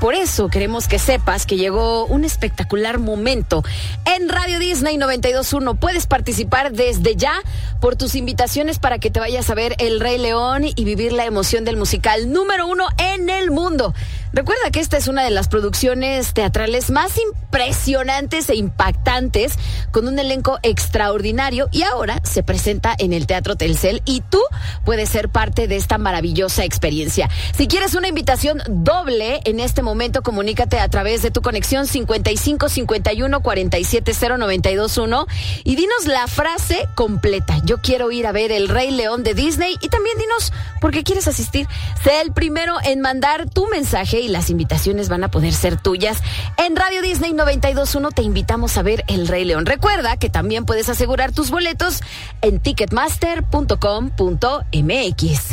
por eso queremos que sepas que llegó un espectacular momento en Radio Disney 92.1. Puedes participar desde ya por tus invitaciones para que te vayas a ver El Rey León y vivir la emoción del musical número 1 en el mundo. Recuerda que esta es una de las producciones teatrales más impresionantes e impactantes, con un elenco extraordinario, y ahora se presenta en el Teatro Telcel y tú puedes ser parte de esta maravillosa experiencia. Si quieres una invitación doble en este momento, comunícate a través de tu conexión 55 51 47 0921 y dinos la frase completa. Yo quiero ir a ver El Rey León de Disney, y también dinos por qué quieres asistir. Sé el primero en mandar tu mensaje y las invitaciones van a poder ser tuyas. En Radio Disney 92.1 te invitamos a ver El Rey León. Recuerda que también puedes asegurar tus boletos en ticketmaster.com.mx.